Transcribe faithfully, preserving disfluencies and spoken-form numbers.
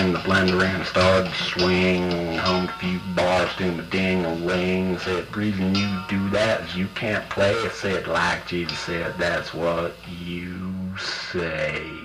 ran the blender and started to swing. Hummed a few bars to my ding-a-ling. Said, the reason you do that is you can't play. I said, like Jesus said, that's what you say.